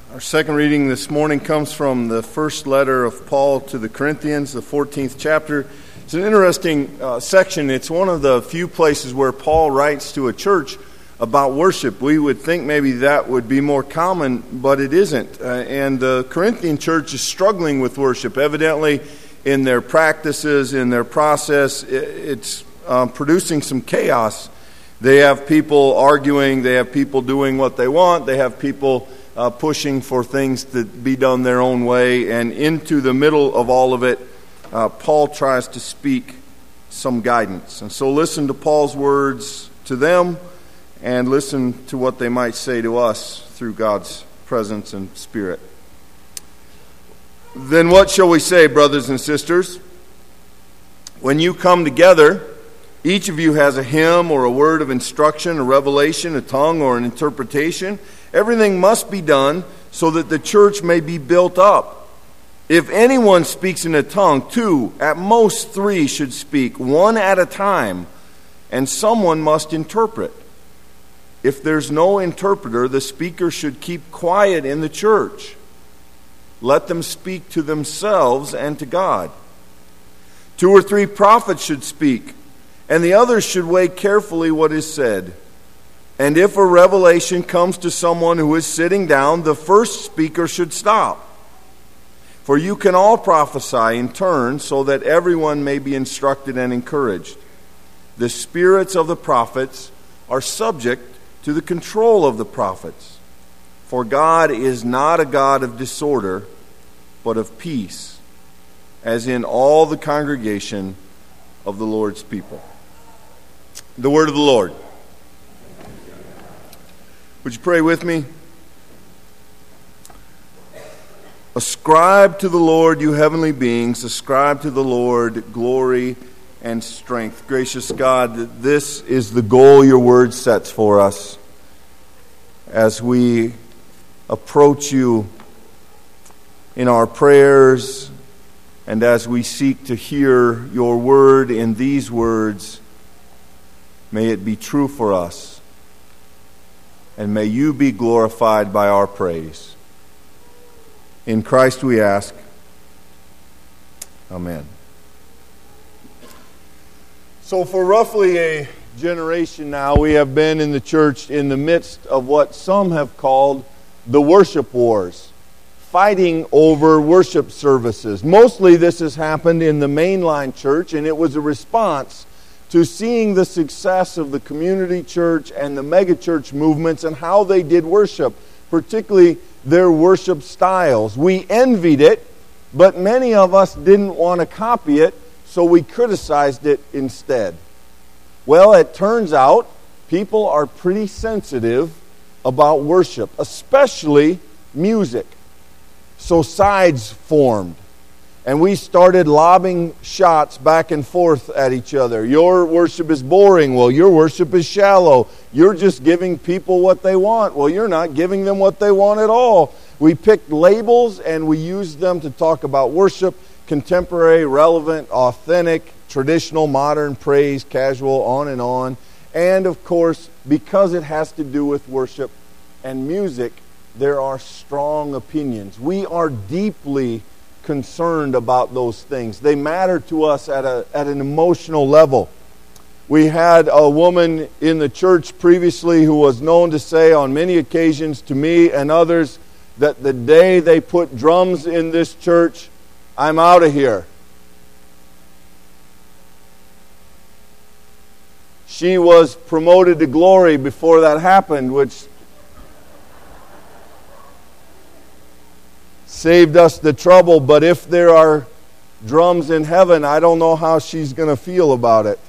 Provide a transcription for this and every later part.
Our second reading this morning comes from the first letter of Paul to the Corinthians, the 14th chapter. It's an interesting section. It's one of the few places where Paul writes to a church about worship. We would think maybe that would be more common, but it isn't. And the Corinthian church is struggling with worship. Evidently, in their practices, in their process, it's producing some chaos. They have people arguing. They have people doing what they want. They have people pushing for things to be done their own way. And into the middle of all of it, Paul tries to speak some guidance. And so listen to Paul's words to them and listen to what they might say to us through God's presence and Spirit. Then what shall we say, brothers and sisters? When you come together, each of you has a hymn or a word of instruction, a revelation, a tongue, or an interpretation. Everything must be done so that the church may be built up. If anyone speaks in a tongue, 2, at most 3 should speak, 1 at a time, and someone must interpret. If there's no interpreter, the speaker should keep quiet in the church. Let them speak to themselves and to God. 2 or 3 prophets should speak, and the others should weigh carefully what is said. And if a revelation comes to someone who is sitting down, the first speaker should stop. For you can all prophesy in turn, so that everyone may be instructed and encouraged. The spirits of the prophets are subject to the control of the prophets. For God is not a God of disorder, but of peace, as in all the congregation of the Lord's people. The word of the Lord. Would you pray with me? Ascribe to the Lord, you heavenly beings. Ascribe to the Lord glory and strength. Gracious God, this is the goal your word sets for us as we approach you in our prayers and as we seek to hear your word in these words. May it be true for us. And may you be glorified by our praise. In Christ we ask. Amen. So for roughly a generation now, we have been in the church in the midst of what some have called the worship wars, fighting over worship services. Mostly this has happened in the mainline church, and it was a response to seeing the success of the community church and the megachurch movements and how they did worship, particularly their worship styles. We envied it, but many of us didn't want to copy it, so we criticized it instead. Well, it turns out people are pretty sensitive about worship, especially music. So sides formed. And we started lobbing shots back and forth at each other. Your worship is boring. Well, your worship is shallow. You're just giving people what they want. Well, you're not giving them what they want at all. We picked labels and we used them to talk about worship: contemporary, relevant, authentic, traditional, modern, praise, casual, on and on. And of course, because it has to do with worship and music, there are strong opinions. We are deeply concerned about those things. They matter to us at an emotional level. We had a woman in the church previously who was known to say on many occasions to me and others that the day they put drums in this church, I'm out of here. She was promoted to glory before that happened, which saved us the trouble. But if there are drums in heaven, I don't know how she's going to feel about it.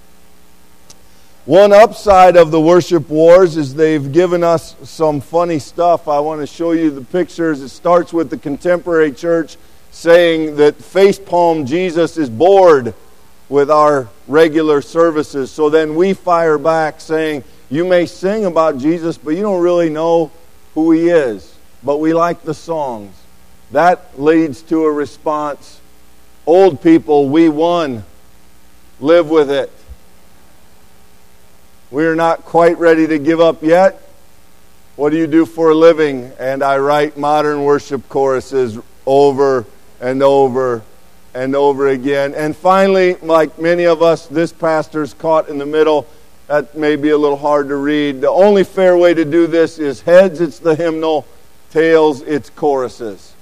One upside of the worship wars is they've given us some funny stuff. I want to show you the pictures. It starts with the contemporary church saying that facepalm Jesus is bored with our regular services. So then we fire back saying, you may sing about Jesus, but you don't really know who he is. But we like the songs. That leads to a response. Old people, we won. Live with it. We're not quite ready to give up yet, What do you do for a living? And I write modern worship choruses over and over and over again. And finally, like many of us, this pastor's caught in the middle. That may be a little hard to read. The only fair way to do this is heads, it's the hymnal, tails, it's choruses.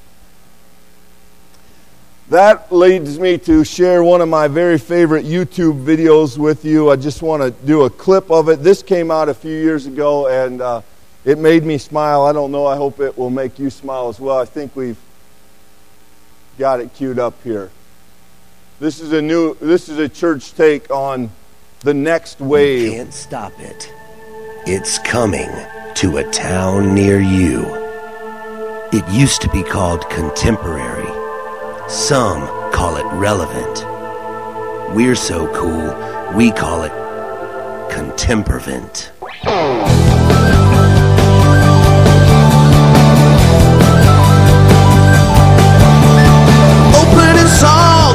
That leads me to share one of my very favorite YouTube videos with you. I just want to do a clip of it. This came out a few years ago, and it made me smile. I don't know. I hope it will make you smile as well. I think we've got it queued up here. This is a church take on the next wave. You can't stop it. It's coming to a town near you. It used to be called contemporary. Some call it relevant. We're so cool, we call it contemporvent. Opening song,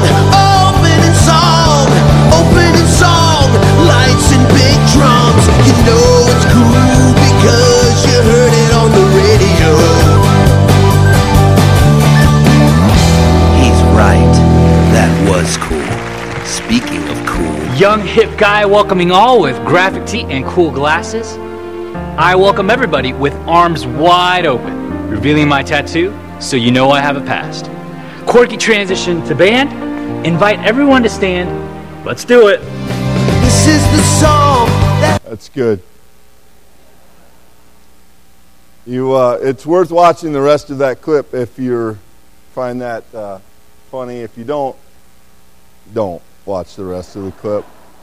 lights and big drums. You know it's cool because you heard it on the radio. He's right, that was cool. Speaking of cool, young hip guy welcoming all with graphic tee and cool glasses. I welcome everybody with arms wide open, revealing my tattoo so you know I have a past. Quirky transition to band. Invite everyone to stand. Let's do it. This is the song That's good. It's worth watching the rest of that clip if you find that funny. If you don't watch the rest of the clip.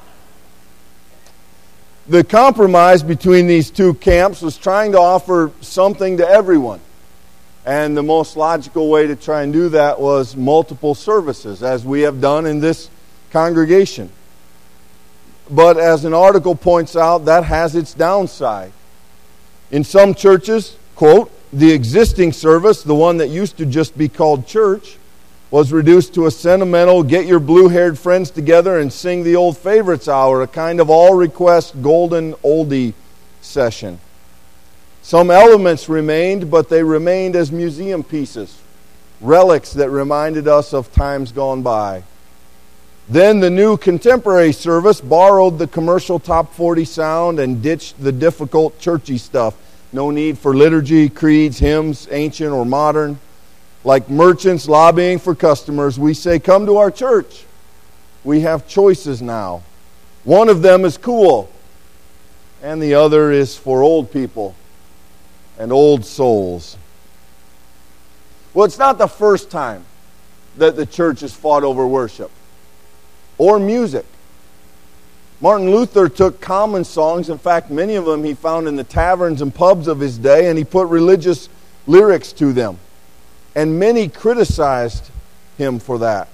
The compromise between these two camps was trying to offer something to everyone. And the most logical way to try and do that was multiple services, as we have done in this congregation. But as an article points out, that has its downside. In some churches, quote, the existing service, the one that used to just be called church, was reduced to a sentimental, get your blue-haired friends together and sing the old favorites hour, a kind of all-request golden oldie session. Some elements remained, but they remained as museum pieces, relics that reminded us of times gone by. Then the new contemporary service borrowed the commercial top 40 sound and ditched the difficult churchy stuff. No need for liturgy, creeds, hymns, ancient or modern. Like merchants lobbying for customers, we say, come to our church. We have choices now. One of them is cool, and the other is for old people and old souls. Well, it's not the first time that the church has fought over worship or music. Martin Luther took common songs, in fact, many of them he found in the taverns and pubs of his day, and he put religious lyrics to them. And many criticized him for that.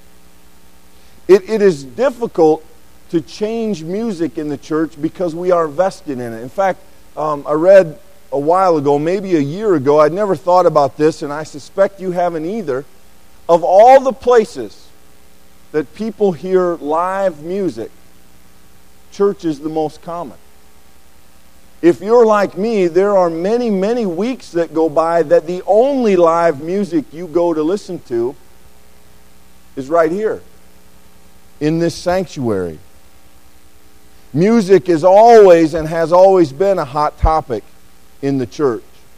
It is difficult to change music in the church because we are vested in it. In fact, I read a while ago, maybe a year ago, I'd never thought about this, and I suspect you haven't either. Of all the places that people hear live music, church is the most common. If you're like me, there are many, many weeks that go by that the only live music you go to listen to is right here, in this sanctuary. Music is always and has always been a hot topic in the church.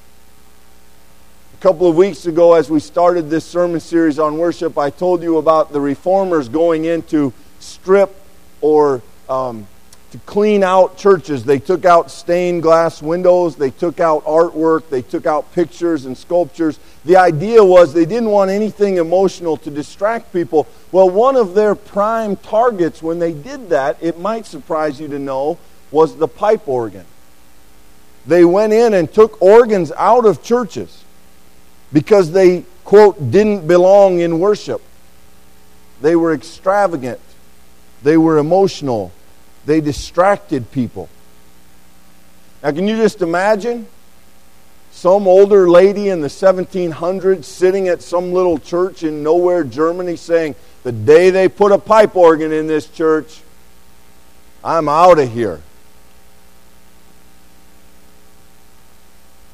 A couple of weeks ago, as we started this sermon series on worship, I told you about the reformers going in to strip or to clean out churches. They took out stained glass windows, they took out artwork, they took out pictures and sculptures. The idea was they didn't want anything emotional to distract people. Well, one of their prime targets when they did that, it might surprise you to know, was the pipe organ. They went in and took organs out of churches because they, quote, didn't belong in worship. They were extravagant. They were emotional. They distracted people. Now, can you just imagine some older lady in the 1700s sitting at some little church in nowhere, Germany, saying, the day they put a pipe organ in this church, I'm out of here.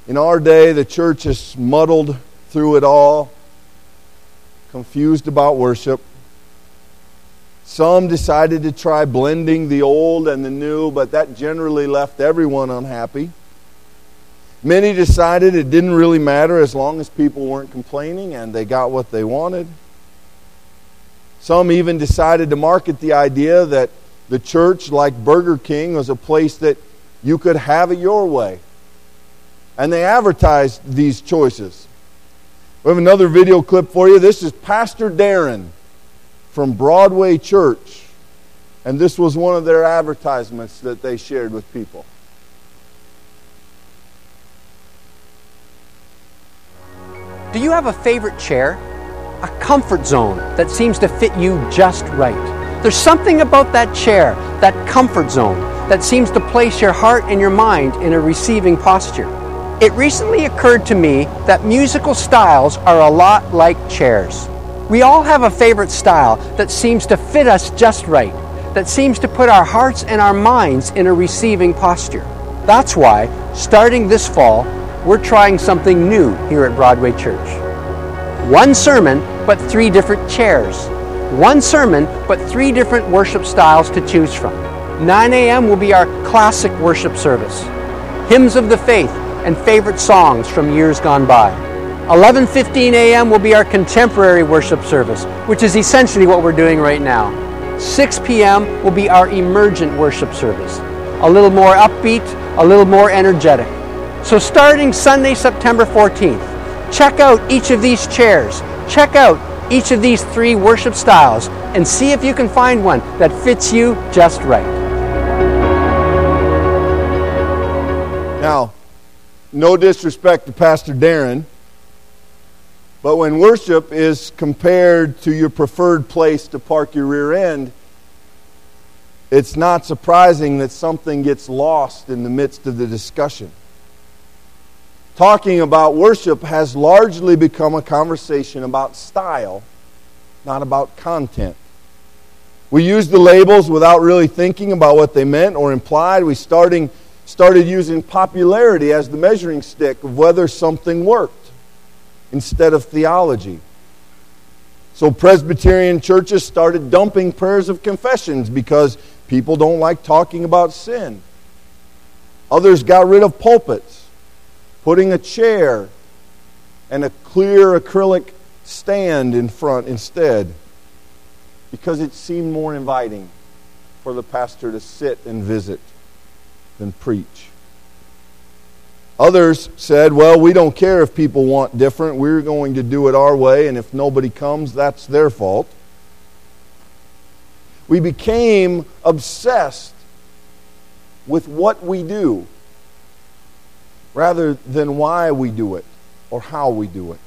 In our day, the church is muddled through it all, confused about worship. Some decided to try blending the old and the new, but that generally left everyone unhappy. Many decided it didn't really matter as long as people weren't complaining and they got what they wanted. Some even decided to market the idea that the church, like Burger King, was a place that you could have it your way. And they advertised these choices. We have another video clip for you. This is Pastor Darren from Broadway Church. And this was one of their advertisements that they shared with people. Do you have a favorite chair? A comfort zone that seems to fit you just right. There's something about that chair, that comfort zone, that seems to place your heart and your mind in a receiving posture. It recently occurred to me that musical styles are a lot like chairs. We all have a favorite style that seems to fit us just right, that seems to put our hearts and our minds in a receiving posture. That's why, starting this fall, we're trying something new here at Broadway Church. One sermon, but 3 different chairs. One sermon, but 3 different worship styles to choose from. 9 a.m. will be our classic worship service. Hymns of the faith and favorite songs from years gone by. 11:15 a.m. will be our contemporary worship service, which is essentially what we're doing right now. 6 p.m. will be our emergent worship service. A little more upbeat, a little more energetic. So starting Sunday, September 14th, check out each of these chairs. Check out each of these 3 worship styles and see if you can find one that fits you just right. Now, no disrespect to Pastor Darren, but when worship is compared to your preferred place to park your rear end, it's not surprising that something gets lost in the midst of the discussion. Talking about worship has largely become a conversation about style, not about content. We used the labels without really thinking about what they meant or implied. We started using popularity as the measuring stick of whether something worked instead of theology. So Presbyterian churches started dumping prayers of confessions because people don't like talking about sin. Others got rid of pulpits, putting a chair and a clear acrylic stand in front instead, because it seemed more inviting for the pastor to sit and visit than preach. Others said, well, we don't care if people want different. We're going to do it our way, and if nobody comes, that's their fault. We became obsessed with what we do rather than why we do it or how we do it.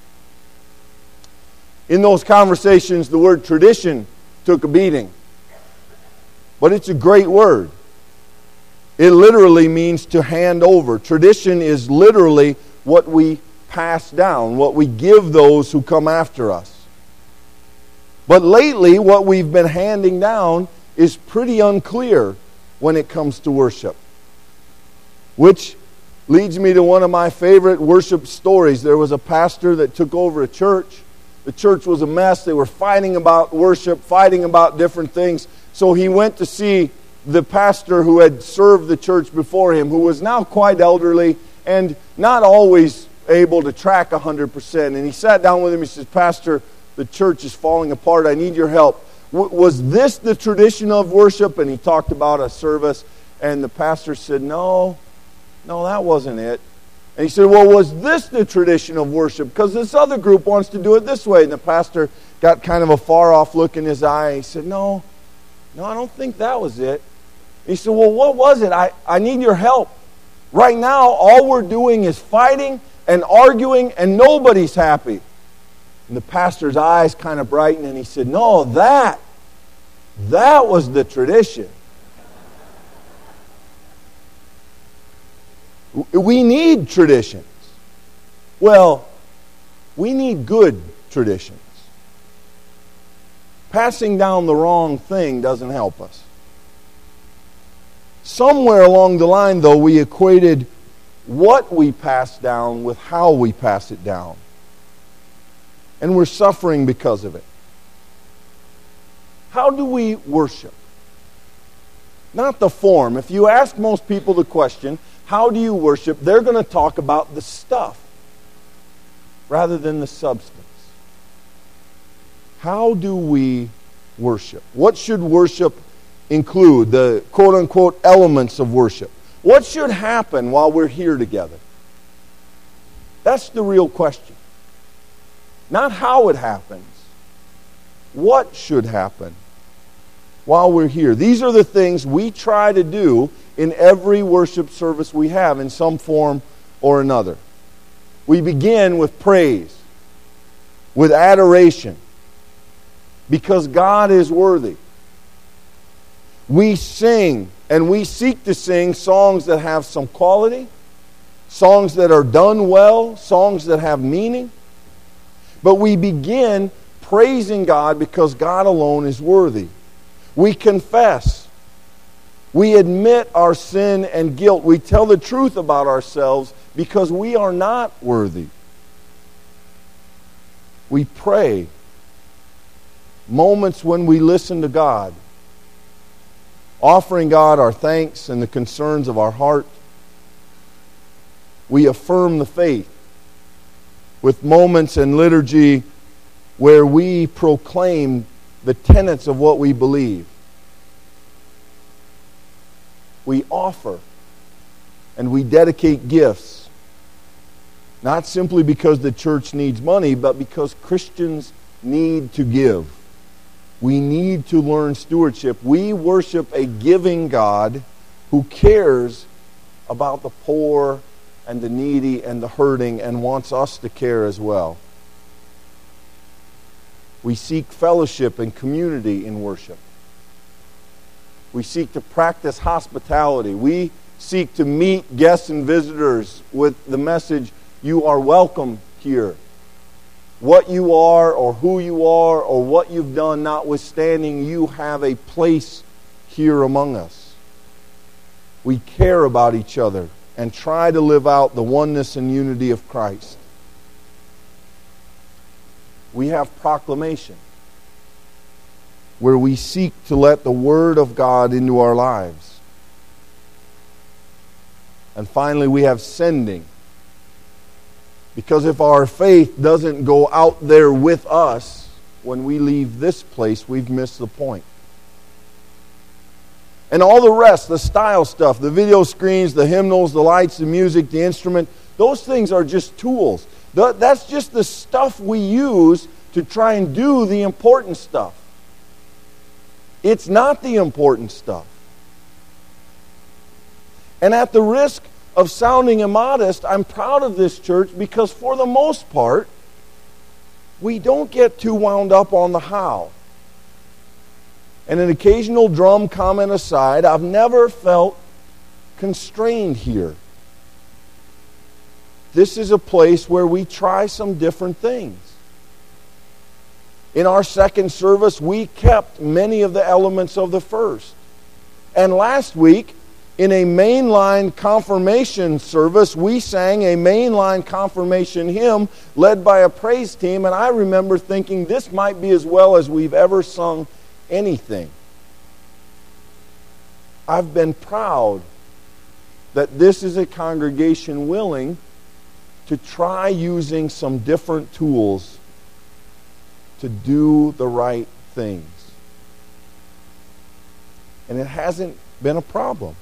In those conversations, the word tradition took a beating. But it's a great word. It literally means to hand over. Tradition is literally what we pass down, what we give those who come after us. But lately, what we've been handing down is pretty unclear when it comes to worship. Which leads me to one of my favorite worship stories. There was a pastor that took over a church. The church was a mess. They were fighting about worship, fighting about different things. So he went to see the pastor who had served the church before him, who was now quite elderly and not always able to track 100%. And he sat down with him. He says, Pastor, the church is falling apart. I need your help. Was this the tradition of worship? And he talked about a service. And the pastor said, No, that wasn't it. And he said, well, was this the tradition of worship? Because this other group wants to do it this way. And the pastor got kind of a far-off look in his eye. He said, No, I don't think that was it. He said, well, what was it? I need your help. Right now, all we're doing is fighting and arguing, and nobody's happy. And the pastor's eyes kind of brightened, and he said, no, that was the tradition. We need traditions. Well, we need good traditions. Passing down the wrong thing doesn't help us. Somewhere along the line, though, we equated what we pass down with how we pass it down. And we're suffering because of it. How do we worship? Not the form. If you ask most people the question, how do you worship? They're going to talk about the stuff rather than the substance. How do we worship? What should worship include? The quote-unquote elements of worship. What should happen while we're here together? That's the real question. Not how it happens. What should happen while we're here? These are the things we try to do in every worship service we have in some form or another. We begin with praise, with adoration, because God is worthy. We sing, and we seek to sing songs that have some quality, songs that are done well, songs that have meaning. But we begin praising God because God alone is worthy. We confess. We admit our sin and guilt. We tell the truth about ourselves because we are not worthy. We pray. Moments when we listen to God, offering God our thanks and the concerns of our heart. We affirm the faith with moments in liturgy where we proclaim the tenets of what we believe. We offer and we dedicate gifts, not simply because the church needs money, but because Christians need to give. We need to learn stewardship. We worship a giving God who cares about the poor and the needy and the hurting and wants us to care as well. We seek fellowship and community in worship. We seek to practice hospitality. We seek to meet guests and visitors with the message, you are welcome here. What you are or who you are or what you've done notwithstanding, you have a place here among us. We care about each other and try to live out the oneness and unity of Christ. We have proclamation, where we seek to let the Word of God into our lives. And finally, we have sending. Because if our faith doesn't go out there with us, when we leave this place, we've missed the point. And all the rest, the style stuff, the video screens, the hymnals, the lights, the music, the instrument, those things are just tools. That's just the stuff we use to try and do the important stuff. It's not the important stuff. And at the risk of sounding immodest, I'm proud of this church because for the most part, we don't get too wound up on the how. And an occasional drum comment aside, I've never felt constrained here. This is a place where we try some different things. In our second service, we kept many of the elements of the first. And last week, in a mainline confirmation service, we sang a mainline confirmation hymn led by a praise team, and I remember thinking this might be as well as we've ever sung anything. I've been proud that this is a congregation willing to try using some different tools to do the right things. And it hasn't been a problem.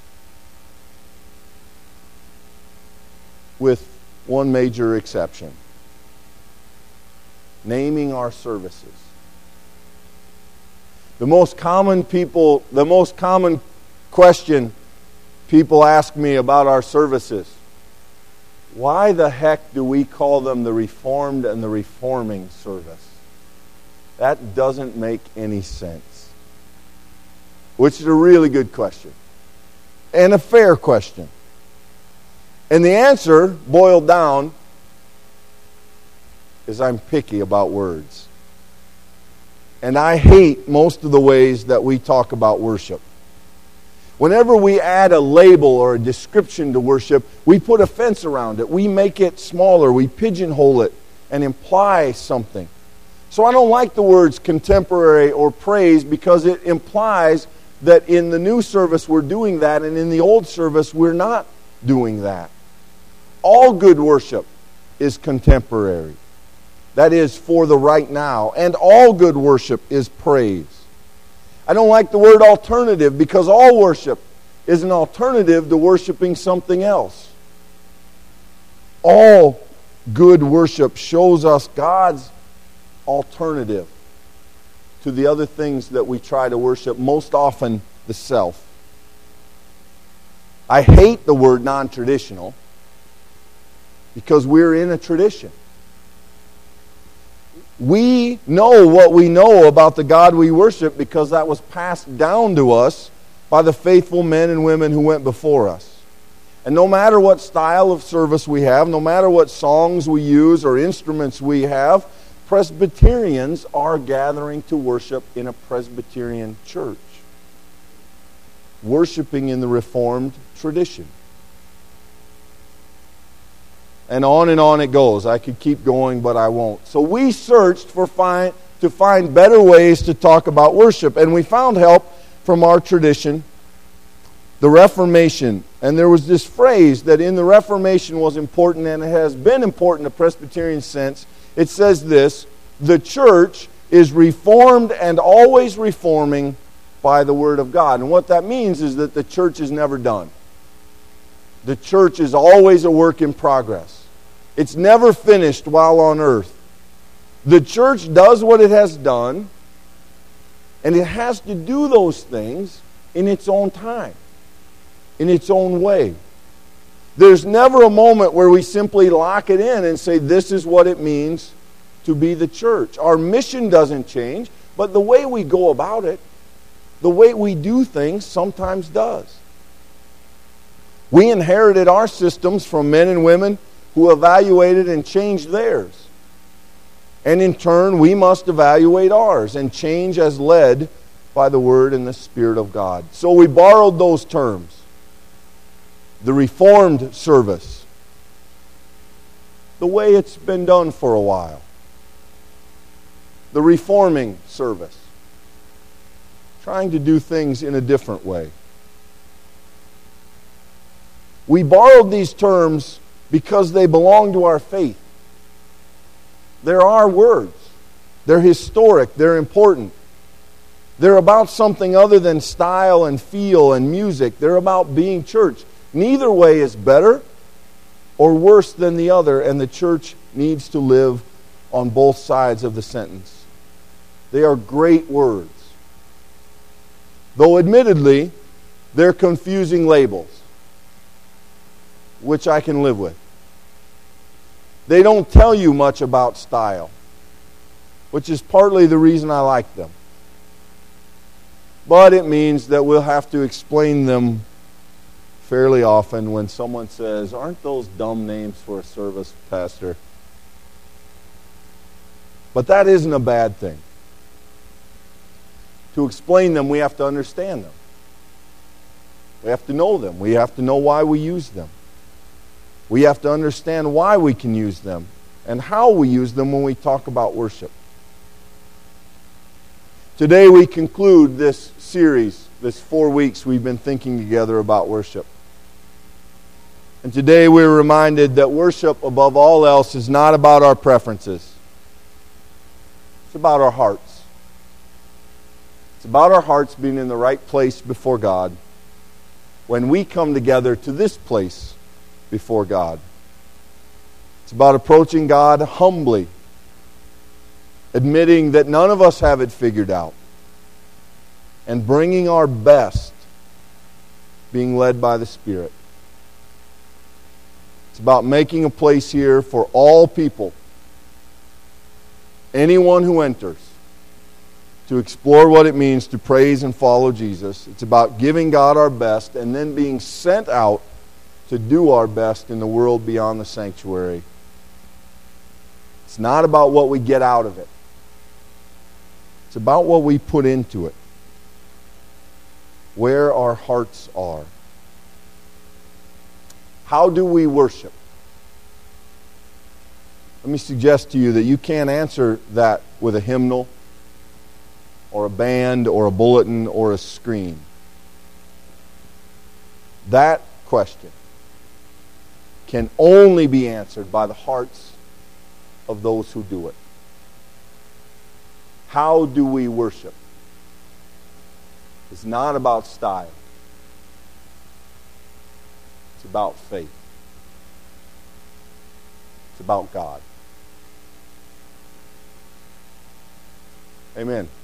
With one major exception. Naming our services. The most common question people ask me about our services: why the heck do we call them the Reformed and the Reforming service? That doesn't make any sense. Which is a really good question. And a fair question. And the answer, boiled down, is I'm picky about words. And I hate most of the ways that we talk about worship. Whenever we add a label or a description to worship, we put a fence around it. We make it smaller. We pigeonhole it and imply something. So I don't like the words contemporary or praise because it implies that in the new service we're doing that, and in the old service we're not doing that. All good worship is contemporary. That is for the right now. And all good worship is praise. I don't like the word alternative because all worship is an alternative to worshiping something else. All good worship shows us God's alternative to the other things that we try to worship, most often the self. I hate the word non-traditional because we're in a tradition. We know what we know about the God we worship because that was passed down to us by the faithful men and women who went before us. And no matter what style of service we have, no matter what songs we use or instruments we have, Presbyterians are gathering to worship in a Presbyterian church, worshiping in the Reformed tradition. And on it goes. I could keep going, but I won't. So we searched to find better ways to talk about worship, and we found help from our tradition, the Reformation. And there was this phrase that in the Reformation was important, and it has been important in a Presbyterian sense. It says this: the church is reformed and always reforming by the Word of God. And what that means is that the church is never done. The church is always a work in progress. It's never finished while on earth. The church does what it has done, and it has to do those things in its own time, in its own way. There's never a moment where we simply lock it in and say, this is what it means to be the church. Our mission doesn't change, but the way we go about it, the way we do things sometimes does. We inherited our systems from men and women who evaluated and changed theirs. And in turn, we must evaluate ours and change as led by the Word and the Spirit of God. So we borrowed those terms. The Reformed service, the way it's been done for a while. The reforming service, trying to do things in a different way. We borrowed these terms because they belong to our faith. They're our words. They're historic. They're important. They're about something other than style and feel and music. They're about being church. Neither way is better or worse than the other, and the church needs to live on both sides of the sentence. They are great words. Though admittedly, they're confusing labels, which I can live with. They don't tell you much about style, which is partly the reason I like them. But it means that we'll have to explain them fairly often when someone says, aren't those dumb names for a service, Pastor? But that isn't a bad thing. To explain them, we have to understand them. We have to know them. We have to know why we use them. We have to understand why we can use them and how we use them when we talk about worship. Today we conclude this series, this 4 weeks we've been thinking together about worship. And today we're reminded that worship, above all else, is not about our preferences. It's about our hearts. It's about our hearts being in the right place before God when we come together to this place before God. It's about approaching God humbly, admitting that none of us have it figured out, and bringing our best, being led by the Spirit. It's about making a place here for all people, anyone who enters, to explore what it means to praise and follow Jesus. It's about giving God our best and then being sent out to do our best in the world beyond the sanctuary. It's not about what we get out of it. It's about what we put into it. where our hearts are. How do we worship? Let me suggest to you that you can't answer that with a hymnal or a band or a bulletin or a screen. That question can only be answered by the hearts of those who do it. How do we worship? It's not about style. It's about faith. It's about God. Amen.